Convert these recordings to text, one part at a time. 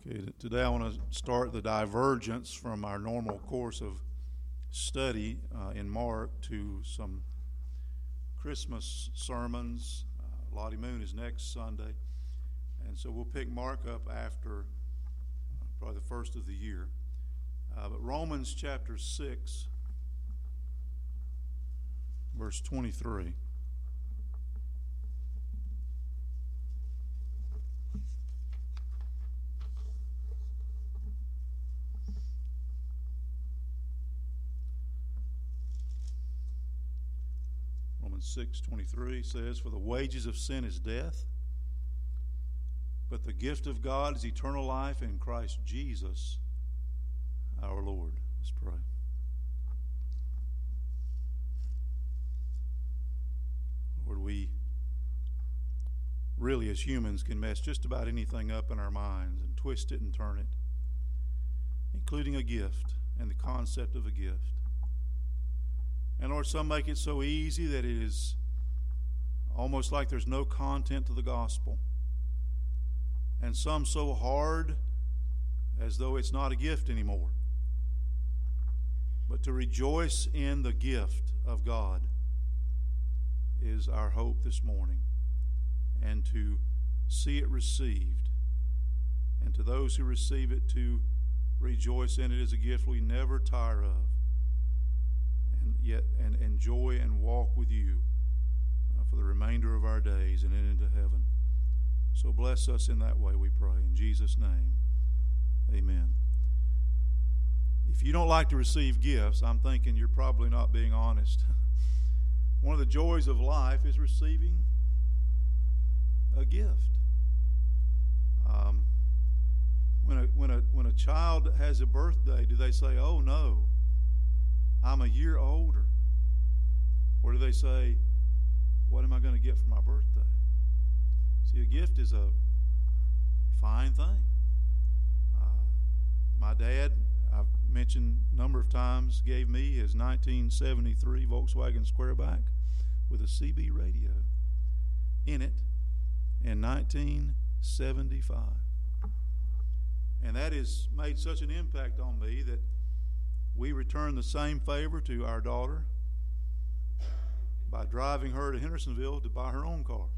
Okay, today I want to start the divergence from our normal course of study in Mark to some Christmas sermons. Lottie Moon is next Sunday, and so we'll pick Mark up after probably the first of the year. But Romans chapter 6, verse 23. Romans 6:23 says, "For the wages of sin is death, but the gift of God is eternal life in Christ Jesus our Lord." Let's pray. Lord, we really as humans can mess just about anything up in our minds and twist it and turn it, including a gift and the concept of a gift. And Lord, some make it so easy that it is almost like there's no content to the gospel. And some so hard as though it's not a gift anymore. But to rejoice in the gift of God is our hope this morning. And to see it received. And to those who receive it, to rejoice in it as a gift we never tire of. And enjoy and walk with you for the remainder of our days and into heaven. So bless us in that way, we pray. In Jesus' name, amen. If you don't like to receive gifts, I'm thinking you're probably not being honest. One of the joys of life is receiving a gift. When a child has a birthday, do they say, "Oh no, I'm a year older"? Or do they say, "What am I going to get for my birthday?" See, a gift is a fine thing. My dad, I've mentioned a number of times, gave me his 1973 Volkswagen Squareback with a CB radio in it in 1975. And that has made such an impact on me that we returned the same favor to our daughter by driving her to Hendersonville to buy her own car.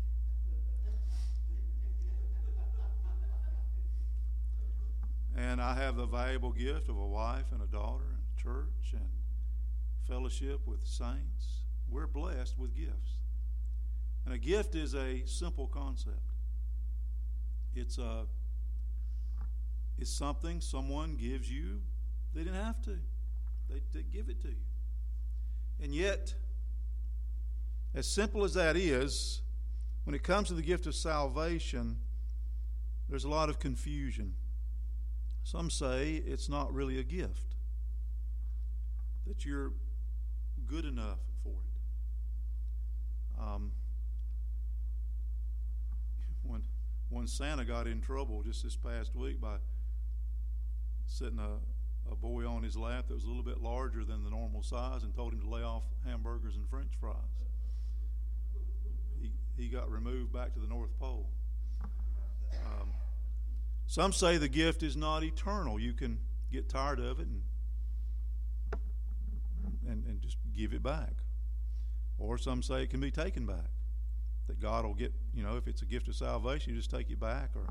And I have the valuable gift of a wife and a daughter and a church and fellowship with saints. We're blessed with gifts. And a gift is a simple concept. It's something someone gives you. They didn't have to. They give it to you. And yet, as simple as that is, when it comes to the gift of salvation, there's a lot of confusion. Some say it's not really a gift, that you're good enough for it. When Santa got in trouble just this past week by setting a boy on his lap that was a little bit larger than the normal size and told him to lay off hamburgers and French fries. He got removed back to the North Pole. Some say the gift is not eternal. You can get tired of it and just give it back. Or some say it can be taken back. That God will get, if it's a gift of salvation, you just take it back. Or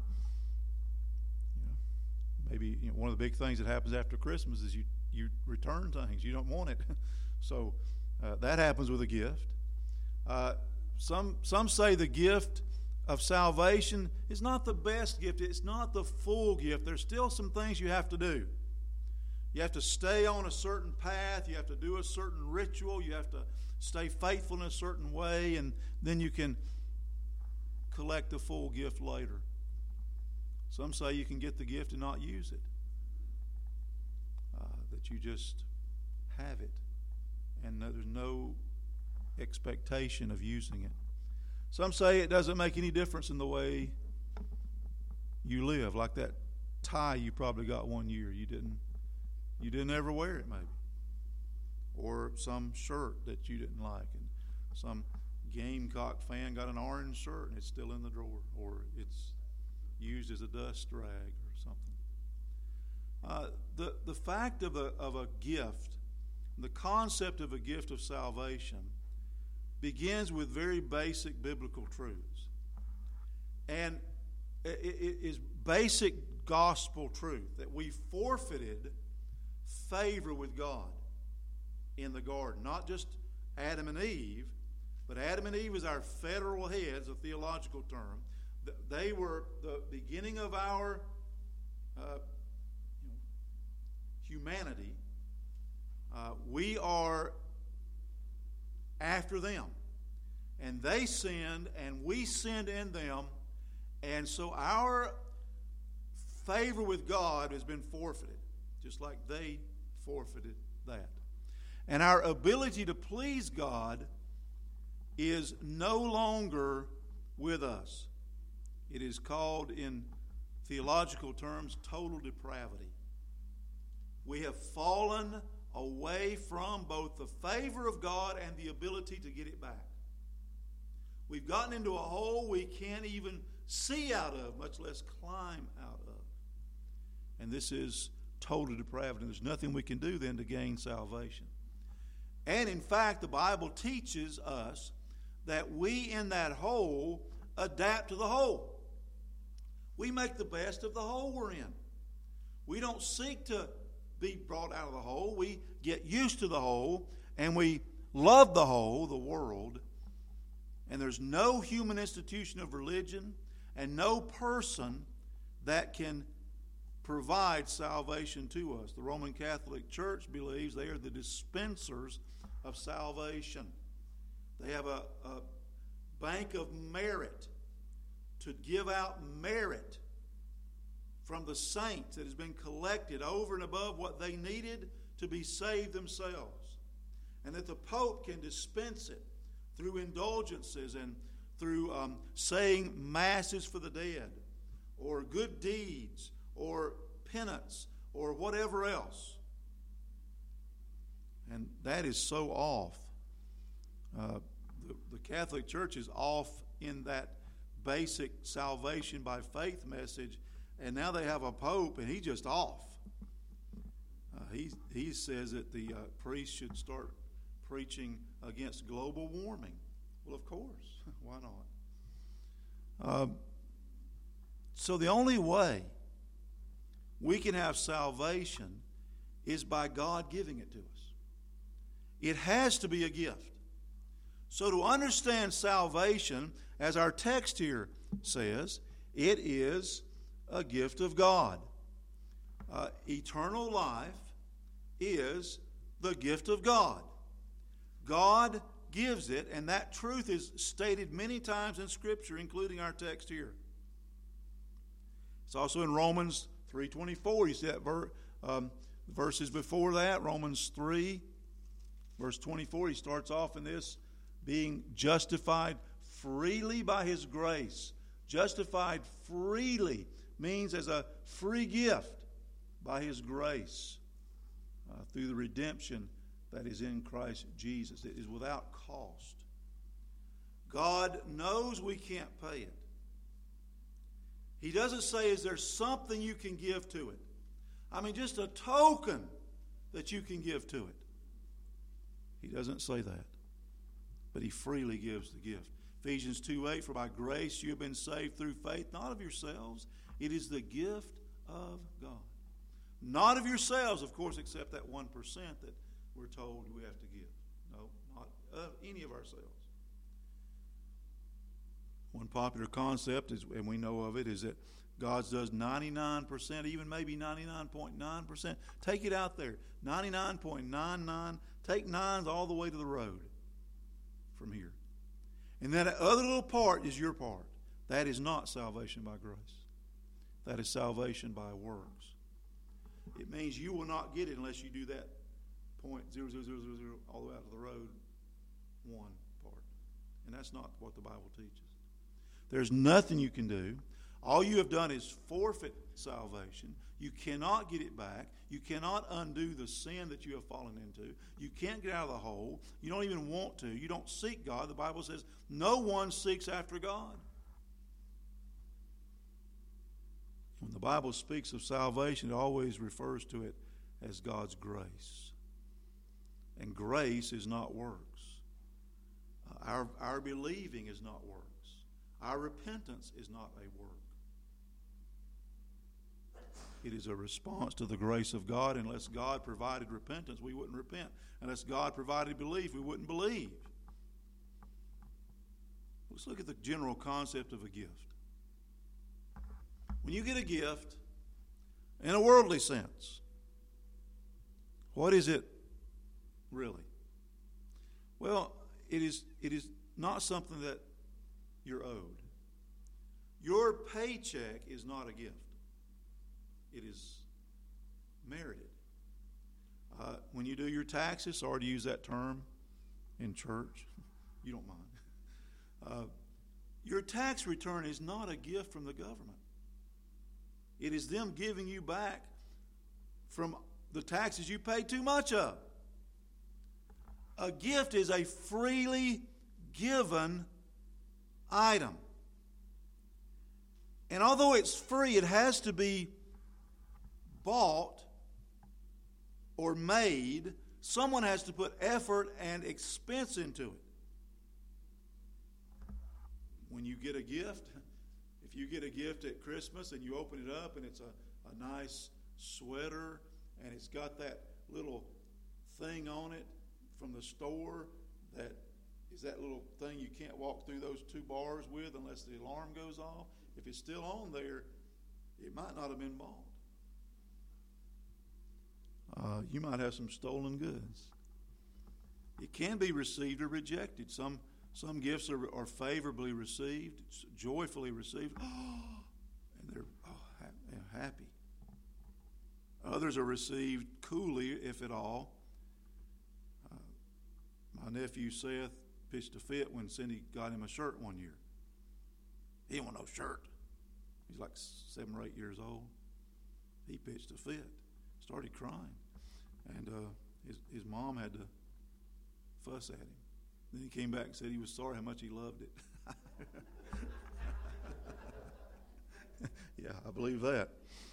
maybe one of the big things that happens after Christmas is you return things. You don't want it. So that happens with a gift. Some say the gift of salvation is not the best gift. It's not the full gift. There's still some things you have to do. You have to stay on a certain path. You have to do a certain ritual. You have to stay faithful in a certain way, and then you can collect the full gift later. Some say you can get the gift and not use it. That you just have it, and there's no expectation of using it. Some say it doesn't make any difference in the way you live, like that tie you probably got one year. You didn't ever wear it, maybe. Or some shirt that you didn't like, and some Gamecock fan got an orange shirt and it's still in the drawer, or it's used as a dust rag or something. The fact of a gift, the concept of a gift of salvation, begins with very basic biblical truths. And it is basic gospel truth that we forfeited favor with God in the garden. Not just Adam and Eve, but Adam and Eve as our federal heads, a theological term. They were the beginning of our humanity. We are after them. And they sinned, and we sinned in them. And so our favor with God has been forfeited, just like they forfeited that. And our ability to please God is no longer with us. It is called, in theological terms, total depravity. We have fallen away from both the favor of God and the ability to get it back. We've gotten into a hole we can't even see out of, much less climb out of. And this is total depravity. There's nothing we can do then to gain salvation. And in fact, the Bible teaches us that we in that hole adapt to the hole. We make the best of the hole we're in. We don't seek to be brought out of the hole. We get used to the hole, and we love the hole, the world. And there's no human institution of religion and no person that can provide salvation to us. The Roman Catholic Church believes they are the dispensers of salvation. They have a bank of merit to give out merit from the saints that has been collected over and above what they needed to be saved themselves. And that the Pope can dispense it through indulgences and through saying masses for the dead, or good deeds, or penance, or whatever else. And that is so off. The Catholic Church is off in that basic salvation by faith message, and now they have a pope, and he's just off. He says that the priests should start preaching against global warming. Well, of course. Why not? So the only way we can have salvation is by God giving it to us. It has to be a gift. So to understand salvation, as our text here says, it is a gift of God. Eternal life is the gift of God. God gives it, and that truth is stated many times in Scripture, including our text here. It's also in Romans 3:24. You see that verses before that, Romans 3, verse 24. He starts off in this, being justified freely by His grace. Justified freely means as a free gift by His grace through the redemption that is in Christ Jesus. It is without cost. God knows we can't pay it. He doesn't say, is there something you can give to it? I mean, just a token that you can give to it. He doesn't say that. But He freely gives the gift. Ephesians 2:8, for by grace you have been saved through faith, not of yourselves. It is the gift of God. Not of yourselves, of course, except that 1% that we're told we have to give. No, not of any of ourselves. One popular concept, and we know of it, is that God does 99%, even maybe 99.9%. Take it out there. 99.99. Take nines all the way to the road from here. And that other little part is your part. That is not salvation by grace. That is salvation by works. It means you will not get it unless you do that 0.0000 all the way out to the road, one part. And that's not what the Bible teaches. There's nothing you can do. All you have done is forfeit salvation. You cannot get it back. You cannot undo the sin that you have fallen into. You can't get out of the hole. You don't even want to. You don't seek God. The Bible says no one seeks after God. When the Bible speaks of salvation, it always refers to it as God's grace. And grace is not works. Our believing is not works. Our repentance is not a work. It is a response to the grace of God. Unless God provided repentance, we wouldn't repent. Unless God provided belief, we wouldn't believe. Let's look at the general concept of a gift. When you get a gift, in a worldly sense, what is it really? Well, it is not something that you're owed. Your paycheck is not a gift. It is merited. When you do your taxes, sorry to use that term in church, you don't mind. Your tax return is not a gift from the government. It is them giving you back from the taxes you pay too much of. A gift is a freely given item. And although it's free, it has to be bought or made. Someone has to put effort and expense into it. When you get a gift, if you get a gift at Christmas and you open it up and it's a nice sweater and it's got that little thing on it from the store that is that little thing you can't walk through those 2 bars with unless the alarm goes off. If it's still on there, it might not have been bought. You might have some stolen goods. It can be received or rejected. Some gifts are favorably received, joyfully received, and they're happy. Others are received coolly, if at all. My nephew Seth pitched a fit when Cindy got him a shirt one year. He didn't want no shirt. He's like 7 or 8 years old. He pitched a fit, started crying, and his mom had to fuss at him. Then he came back and said he was sorry how much he loved it. Yeah, I believe that.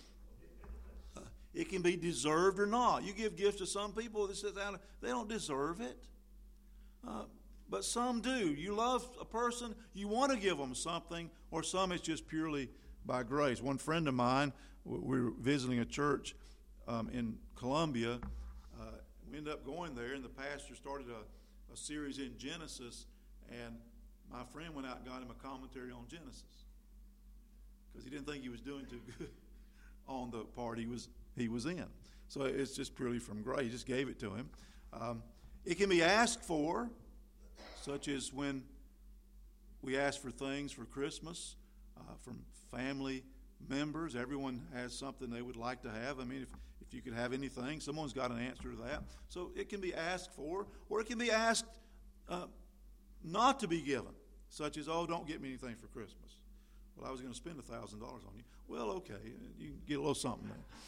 It can be deserved or not. You give gifts to some people that says they don't deserve it. But some do. You love a person, you want to give them something, or some it's just purely by grace. One friend of mine, we were visiting a church in Columbia. We ended up going there, and the pastor started a series in Genesis, and my friend went out and got him a commentary on Genesis because he didn't think he was doing too good on the part he was in. So it's just purely from grace. He just gave it to him. It can be asked for, such as when we ask for things for Christmas from family members. Everyone has something they would like to have. I mean, if you could have anything, someone's got an answer to that. So it can be asked for, or it can be asked not to be given, such as, oh, don't get me anything for Christmas. Well, I was going to spend $1,000 on you. Well, okay, you can get a little something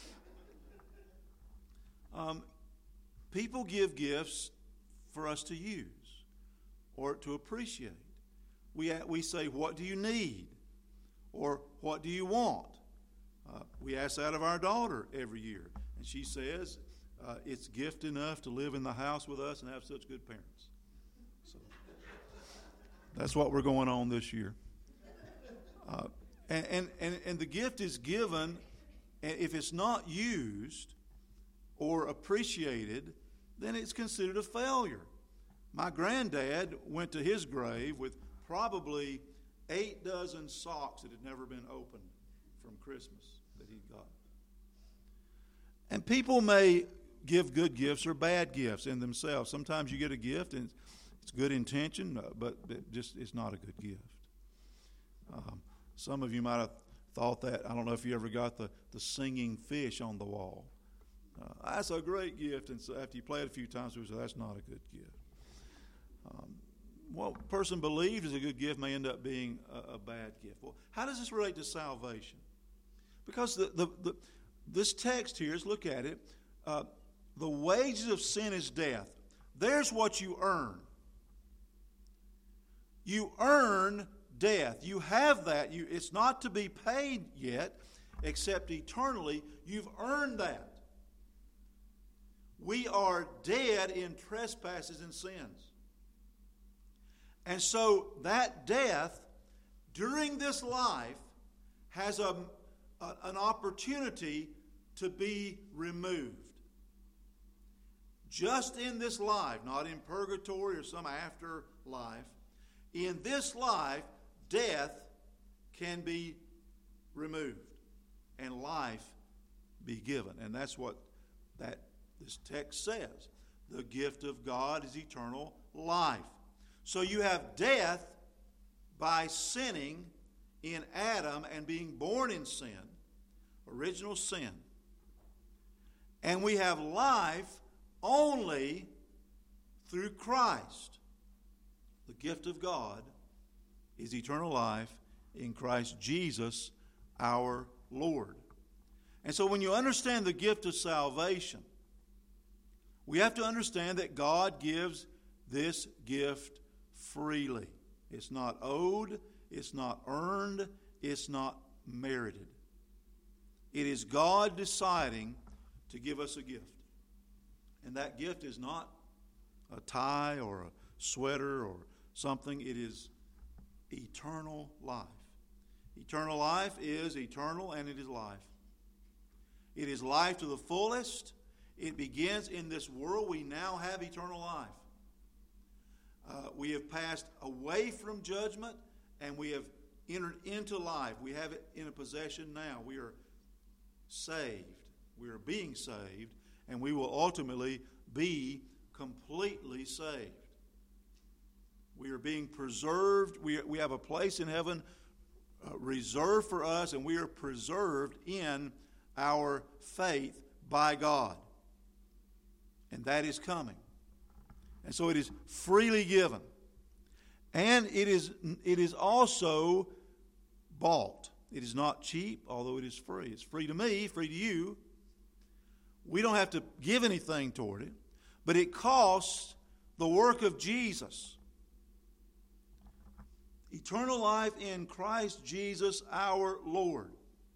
there. People give gifts for us to use or to appreciate. We say, what do you need? Or what do you want? We ask that of our daughter every year. And she says, it's gift enough to live in the house with us and have such good parents. So that's what we're going on this year. And the gift is given, and if it's not used or appreciated, then it's considered a failure. My granddad went to his grave with probably 8 dozen socks that had never been opened from Christmas that he'd got. And people may give good gifts or bad gifts in themselves. Sometimes you get a gift and it's good intention, but it's not a good gift. Some of you might have thought that. I don't know if you ever got the singing fish on the wall. That's a great gift, and so after you play it a few times, we say that's not a good gift. What a person believes is a good gift may end up being a bad gift. Well, how does this relate to salvation? Because this text here, let's look at it. The wages of sin is death. There's what you earn. You earn death. You have that. It's not to be paid yet. except eternally. You've earned that. We are dead in trespasses and sins. And so that death during this life has an opportunity to be removed. Just in this life, not in purgatory or some afterlife, in this life, death can be removed and life be given. And that's what this text says. The gift of God is eternal life. So you have death by sinning in Adam and being born in sin, original sin. And we have life only through Christ. The gift of God is eternal life in Christ Jesus our Lord. And so when you understand the gift of salvation, we have to understand that God gives this gift freely. It's not owed, it's not earned, it's not merited. It is God deciding to give us a gift. And that gift is not a tie or a sweater or something. It is eternal life. Eternal life is eternal, and it is life. It is life to the fullest. It begins in this world. We now have eternal life. We have passed away from judgment, and we have entered into life. We have it in a possession now. We are saved. We are being saved, and we will ultimately be completely saved. We are being preserved. We have a place in heaven reserved for us, and we are preserved in our faith by God. And that is coming. And so it is freely given. And it is also bought. It is not cheap, although it is free. It's free to me, free to you. We don't have to give anything toward it, but it costs the work of Jesus. Eternal life in Christ Jesus our Lord.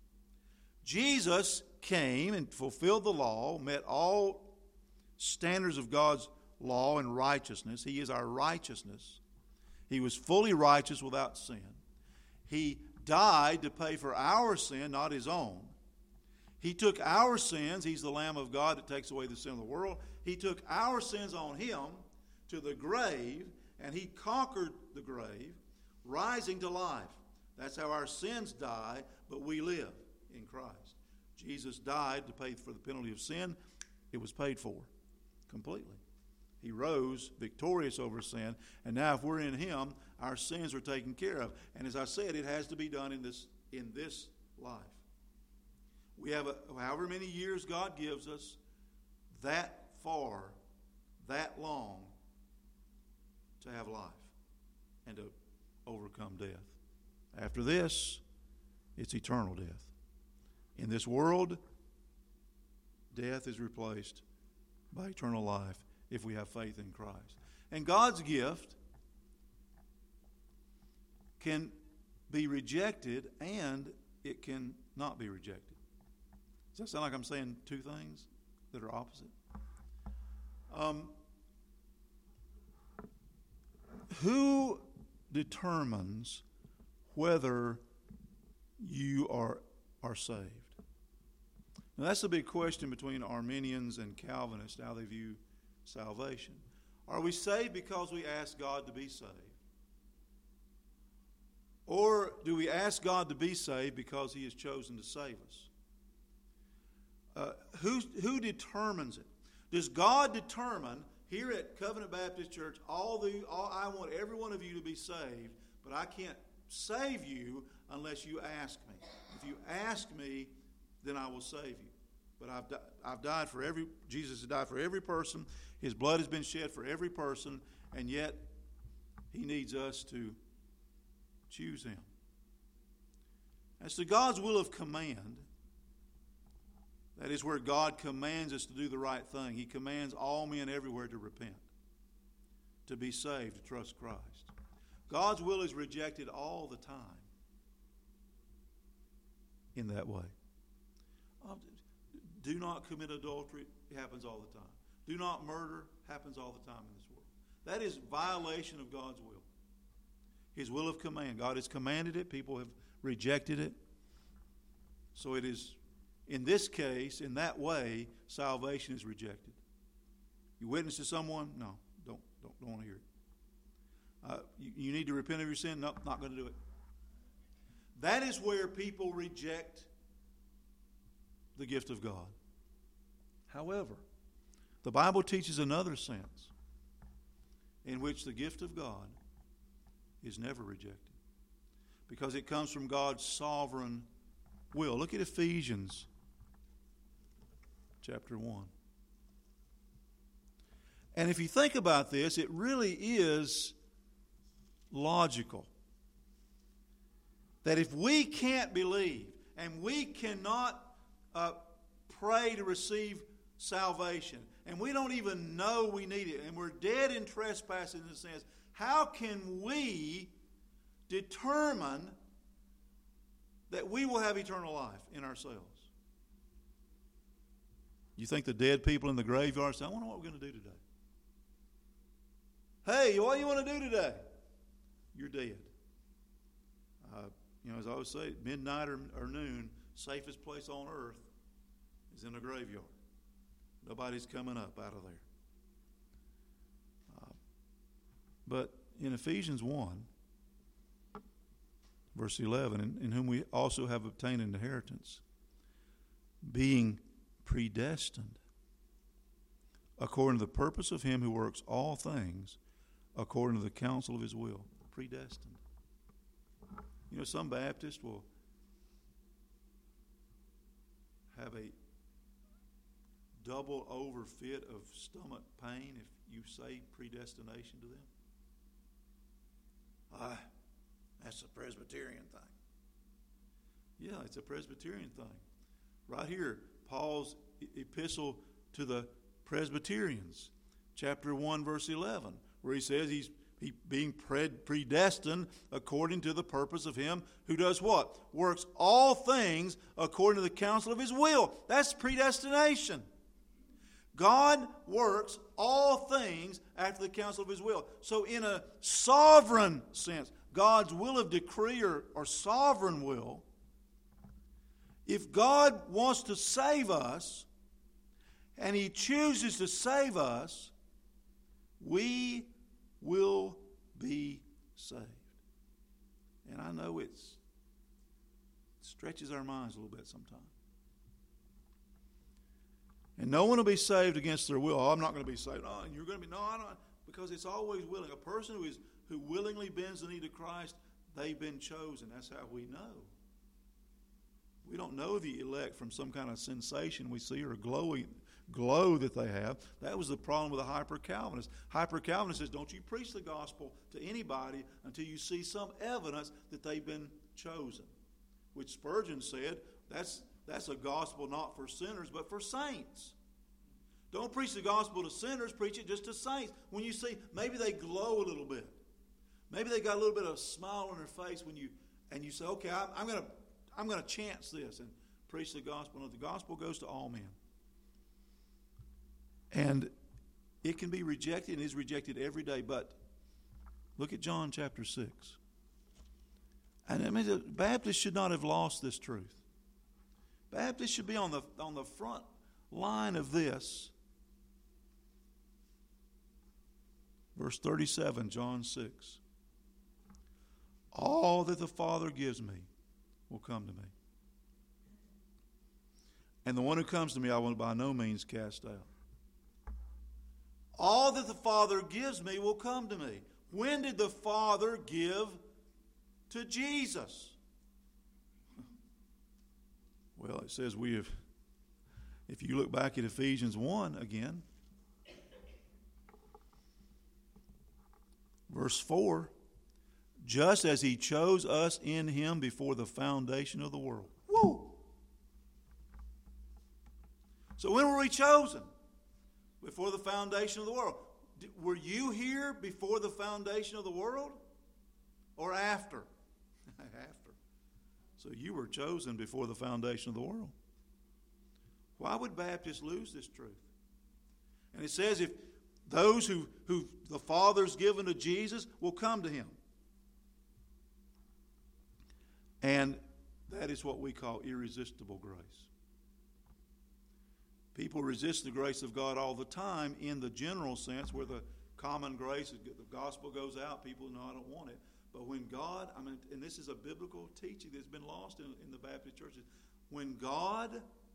Jesus came and fulfilled the law, met all standards of God's law and righteousness. He is our righteousness. He was fully righteous without sin. He died to pay for our sin, not his own. He took our sins. He's the Lamb of God that takes away the sin of the world. He took our sins on him to the grave, and he conquered the grave, rising to life. That's how our sins die, but we live in Christ. Jesus died to pay for the penalty of sin. It was paid for completely. He rose victorious over sin, and now if we're in him, our sins are taken care of. And as I said, it has to be done in this life. We have however many years God gives us, that far, that long, to have life and to overcome death. After this, it's eternal death. In this world, death is replaced by eternal life if we have faith in Christ. And God's gift can be rejected, and it can not be rejected. Does that sound like I'm saying two things that are opposite? Who determines whether you are saved? Now, that's a big question between Arminians and Calvinists, how they view salvation. Are we saved because we ask God to be saved? Or do we ask God to be saved because he has chosen to save us? Who determines it? Does God determine, here at Covenant Baptist Church, I want every one of you to be saved, but I can't save you unless you ask me. If you ask me, then I will save you. But I've died for Jesus has died for every person. His blood has been shed for every person, and yet he needs us to choose him. As to God's will of command, that is where God commands us to do the right thing. He commands all men everywhere to repent, to be saved, to trust Christ. God's will is rejected all the time in that way. Do not commit adultery. It happens all the time. Do not murder. Happens all the time in this world. That is violation of God's will. His will of command. God has commanded it. People have rejected it. So it is, in this case, in that way, salvation is rejected. You witness to someone? No, don't want to hear it. You need to repent of your sin? No, not going to do it. That is where people reject the gift of God. However, the Bible teaches another sense in which the gift of God is never rejected because it comes from God's sovereign will. Look at Ephesians chapter 1. And if you think about this, it really is logical that if we can't believe and we cannot pray to receive salvation, and we don't even know we need it, and we're dead in trespasses in a sense, how can we determine that we will have eternal life in ourselves? You think the dead people in the graveyard say, I wonder what we're going to do today. Hey, what do you want to do today? You're dead. As I always say, midnight or noon, safest place on earth is in a graveyard. Nobody's coming up out of there. But in Ephesians 1, verse 11, in whom we also have obtained an inheritance, being predestined according to the purpose of Him who works all things according to the counsel of His will. Predestined. Some Baptists will have a double over fit of stomach pain if you say predestination to them. That's a Presbyterian thing. Yeah, it's a Presbyterian thing. Right here, Paul's epistle to the Presbyterians, chapter 1, verse 11, where he says he being predestined according to the purpose of Him who does what? Works all things according to the counsel of His will. That's predestination. God works all things after the counsel of His will. So in a sovereign sense, God's will of decree or sovereign will, if God wants to save us and He chooses to save us, we will be saved. And I know it stretches our minds a little bit sometimes. And no one will be saved against their will. Oh, I'm not going to be saved. Oh, and you're going to be, no, I don't. Because it's always willing. A person who willingly bends the knee to Christ, they've been chosen. That's how we know. We don't know the elect from some kind of sensation we see or glow that they have. That was the problem with the Hyper-Calvinists. Hyper-Calvinists says, don't you preach the gospel to anybody until you see some evidence that they've been chosen. Which Spurgeon said, that's a gospel not for sinners, but for saints. Don't preach the gospel to sinners, preach it just to saints. When you see, maybe they glow a little bit. Maybe they got a little bit of a smile on their face when you say, okay, I'm going to chance this and preach the gospel. No, the gospel goes to all men. And it can be rejected and is rejected every day. But look at John chapter 6. And I mean, the Baptists should not have lost this truth. Baptists should be on the front line of this. Verse 37, John 6. All that the Father gives me will come to me. And the one who comes to me I will by no means cast out. All that the Father gives me will come to me. When did the Father give to Jesus? Well, it says we have, if you look back at Ephesians 1 again, verse 4, just as He chose us in Him before the foundation of the world. Woo! So when were we chosen? Before the foundation of the world. Were you here before the foundation of the world? Or after? After. So you were chosen before the foundation of the world. Why would Baptists lose this truth? And it says if those who the Father's given to Jesus will come to Him. And that is what we call irresistible grace. People resist the grace of God all the time in the general sense, where the common grace, the gospel goes out, people know I don't want it. But when God, and this is a biblical teaching that's been lost in the Baptist churches, when God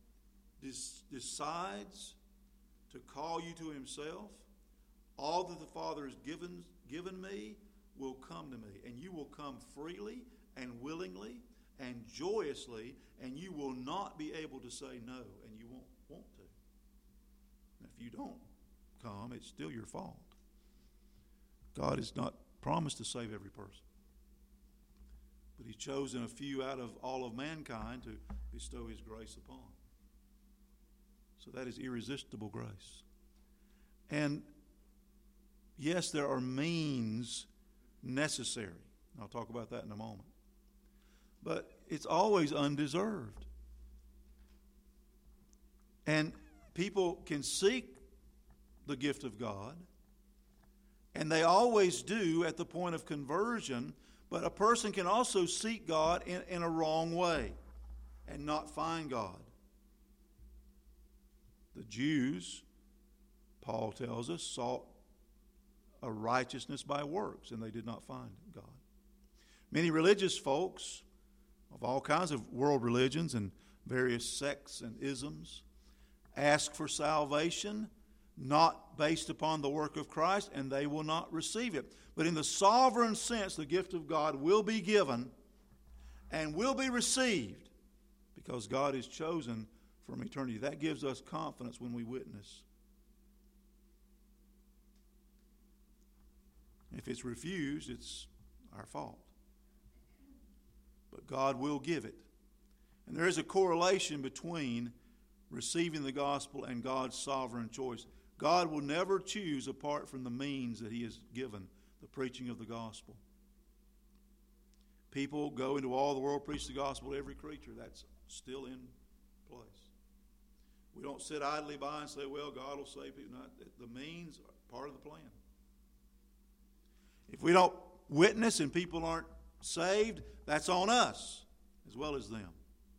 decides to call you to Himself, all that the Father has given me will come to me. And you will come freely and willingly and joyously, and you will not be able to say no, and you won't want to. And if you don't come, it's still your fault. God has not promised to save every person, but He's chosen a few out of all of mankind to bestow His grace upon. So that is irresistible grace. And yes, there are means necessary. I'll talk about that in a moment. But it's always undeserved. And people can seek the gift of God, and they always do at the point of conversion, but a person can also seek God in a wrong way and not find God. The Jews, Paul tells us, sought a righteousness by works, and they did not find God. Many religious folks of all kinds of world religions and various sects and isms ask for salvation not based upon the work of Christ, and they will not receive it. But in the sovereign sense, the gift of God will be given and will be received because God is chosen from eternity. That gives us confidence when we witness. If it's refused, it's our fault. But God will give it. And there is a correlation between receiving the gospel and God's sovereign choice. God will never choose apart from the means that He has given, the preaching of the gospel. People go into all the world, preach the gospel to every creature. That's still in place. We don't sit idly by and say, well, God will save people. No, the means are part of the plan. If we don't witness and people aren't saved, that's on us as well as them.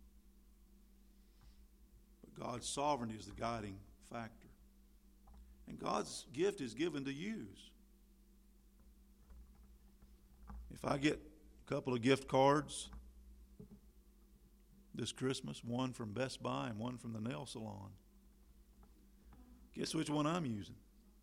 But God's sovereignty is the guiding factor. And God's gift is given to use. If I get a couple of gift cards this Christmas, one from Best Buy and one from the nail salon, guess which one I'm using?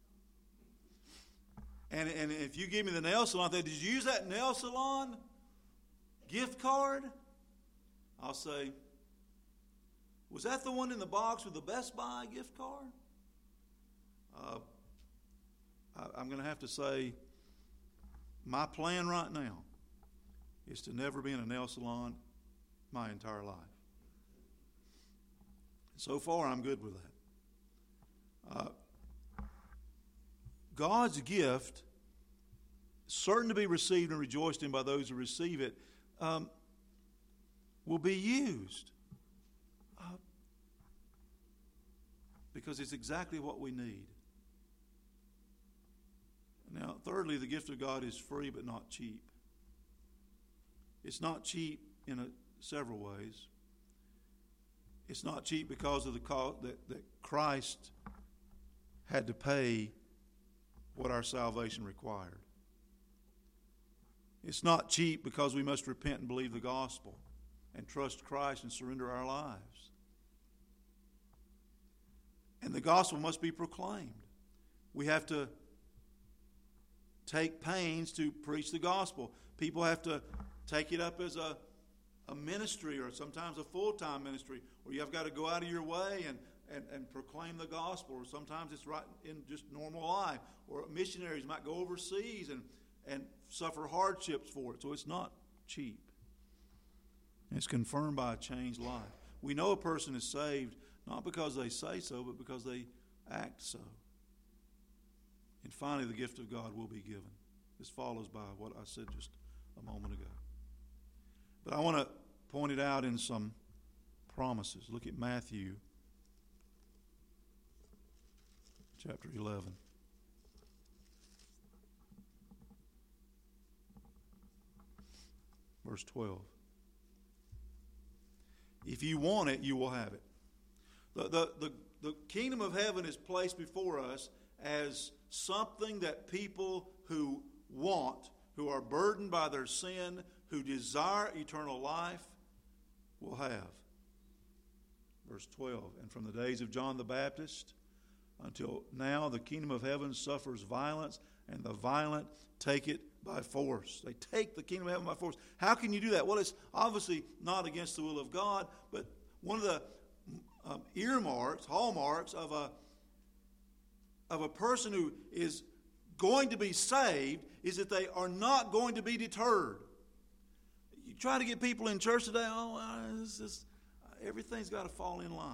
And if you give me the nail salon, did you use that nail salon gift card? I'll say, was that the one in the box with the Best Buy gift card? I'm going to have to say, my plan right now is to never be in a nail salon my entire life. So far, I'm good with that. God's gift, certain to be received and rejoiced in by those who receive it, will be used because it's exactly what we need. Now, thirdly, the gift of God is free but not cheap. It's not cheap in several ways. It's not cheap because of the cost that Christ had to pay what our salvation required. It's not cheap because we must repent and believe the gospel and trust Christ and surrender our lives. And the gospel must be proclaimed. We have to take pains to preach the gospel. People have to take it up as a ministry, or sometimes a full-time ministry, or you've got to go out of your way and proclaim the gospel, or sometimes it's right in just normal life, or missionaries might go overseas and suffer hardships for it. So it's not cheap. It's confirmed by a changed life. We know a person is saved not because they say so, but because they act so. And finally, the gift of God will be given. This follows by what I said just a moment ago. But I want to point it out in some promises. Look at Matthew chapter 11. Verse 12. If you want it, you will have it. The kingdom of heaven is placed before us as something that people who want, who are burdened by their sin, who desire eternal life, will have. Verse 12, and from the days of John the Baptist until now, the kingdom of heaven suffers violence, and the violent take it by force. They take the kingdom of heaven by force. How can you do that? Well, it's obviously not against the will of God, but one of the earmarks, hallmarks of a person who is going to be saved is that they are not going to be deterred. You try to get people in church today, everything's got to fall in line.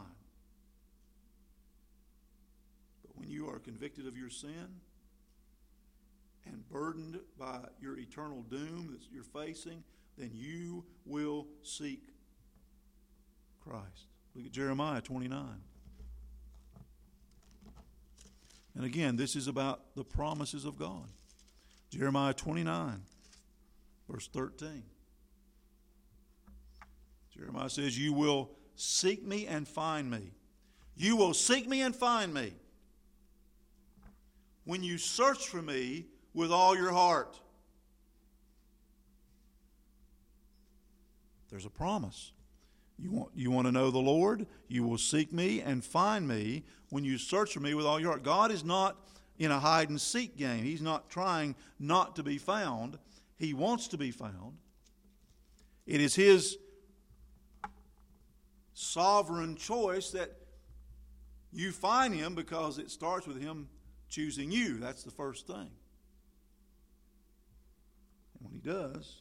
But when you are convicted of your sin and burdened by your eternal doom that you're facing, then you will seek Christ. Look at Jeremiah 29. And again, this is about the promises of God. Jeremiah 29, verse 13. Jeremiah says, you will seek me and find me. You will seek me and find me when you search for me with all your heart. There's a promise. You want to know the Lord? You will seek me and find me when you search for me with all your heart. God is not in a hide-and-seek game. He's not trying not to be found. He wants to be found. It is His sovereign choice that you find Him, because it starts with Him choosing you. That's the first thing. And when He does,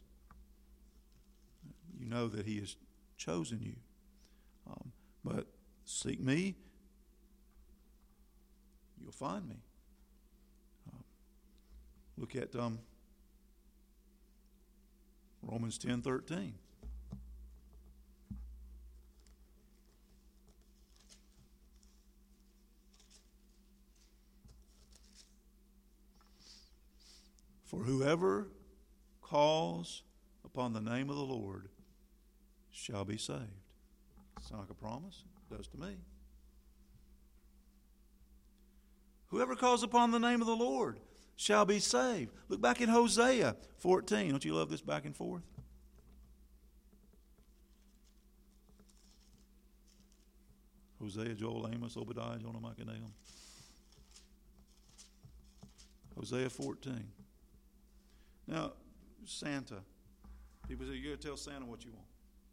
you know that He has chosen you. But seek me, you'll find me. Look at Romans 10:13. For whoever calls upon the name of the Lord shall be saved. Sound like a promise? It does to me. Whoever calls upon the name of the Lord shall be saved. Look back in Hosea 14. Don't you love this back and forth? Hosea, Joel, Amos, Obadiah, Jonah, Micah, Nahum. Hosea 14. Now, Santa. People say, you got to tell Santa what you want.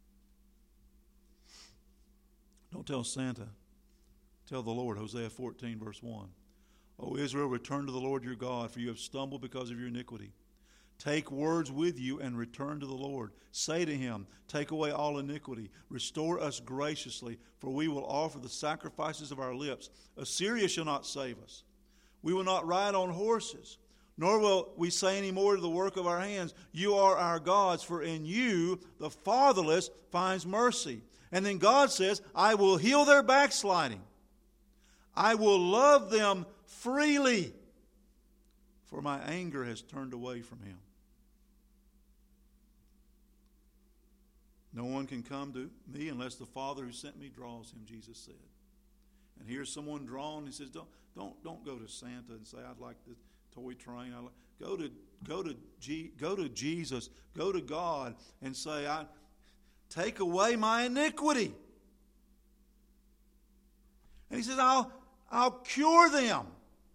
Don't tell Santa. Tell the Lord. Hosea 14, verse 1. O Israel, return to the Lord your God, for you have stumbled because of your iniquity. Take words with you and return to the Lord. Say to Him, take away all iniquity. Restore us graciously, for we will offer the sacrifices of our lips. Assyria shall not save us. We will not ride on horses, nor will we say any more to the work of our hands, you are our gods, for in you the fatherless finds mercy. And then God says, I will heal their backsliding. I will love them freely, for my anger has turned away from him. No one can come to me unless the Father who sent me draws him, Jesus said. And here's someone drawn. He says, don't go to Santa and say, I'd like the toy train. Go to Jesus. Go to God and say, take away my iniquity. And he says, I'll cure them.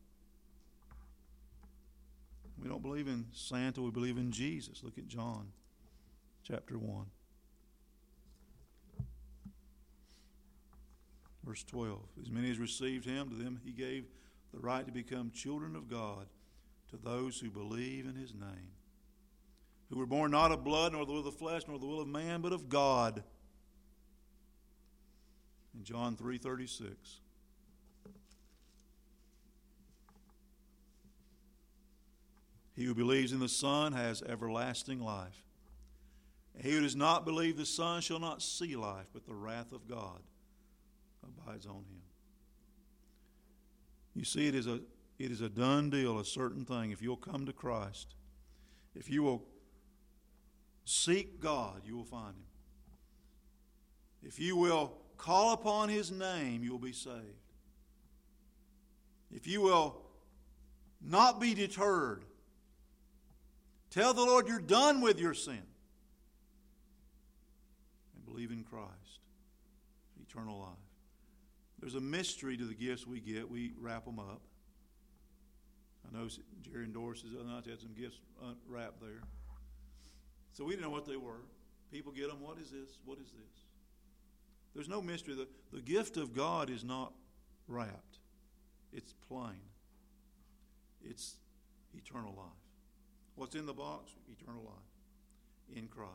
We don't believe in Santa. We believe in Jesus. Look at John chapter 1. Verse 12. As many as received him, to them he gave the right to become children of God, to those who believe in his name, who were born not of blood, nor the will of the flesh, nor the will of man, but of God. In John 3:36. He who believes in the Son has everlasting life. And he who does not believe the Son shall not see life, but the wrath of God abides on him. You see, it is a done deal, a certain thing. If you'll come to Christ, if you will seek God, you will find Him. If you will call upon His name, you will be saved. If you will not be deterred, tell the Lord you're done with your sin, and believe in Christ, eternal life. There's a mystery to the gifts we get. We wrap them up. I know Jerry and Doris the other night had some gifts wrapped there. So we didn't know what they were. People get them. What is this? What is this? There's no mystery. The gift of God is not wrapped. It's plain. It's eternal life. What's in the box? Eternal life in Christ.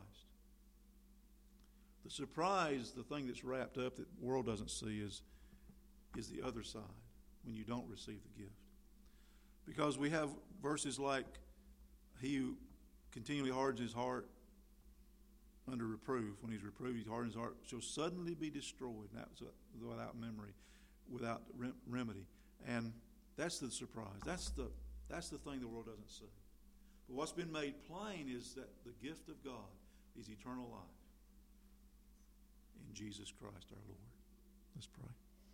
The surprise, the thing that's wrapped up that the world doesn't see is the other side when you don't receive the gift. Because we have verses like, he who continually hardens his heart under reproof, when he's reproved, he hardens his heart, shall suddenly be destroyed. And that's without memory, without remedy. And that's the surprise. That's the thing the world doesn't see. But what's been made plain is that the gift of God is eternal life in Jesus Christ our Lord. Let's pray.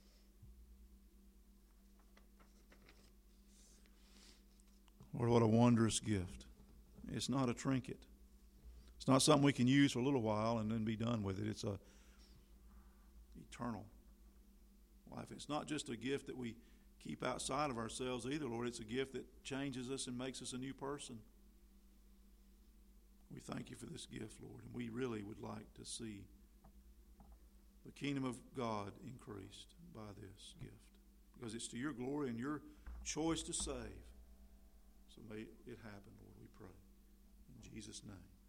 Lord, what a wondrous gift. It's not a trinket. It's not something we can use for a little while and then be done with it. It's a eternal life. It's not just a gift that we keep outside of ourselves either, Lord. It's a gift that changes us and makes us a new person. We thank you for this gift, Lord, and we really would like to see the kingdom of God increased by this gift, because it's to your glory and your choice to save. So may it happen, Lord, we pray. In Jesus' name.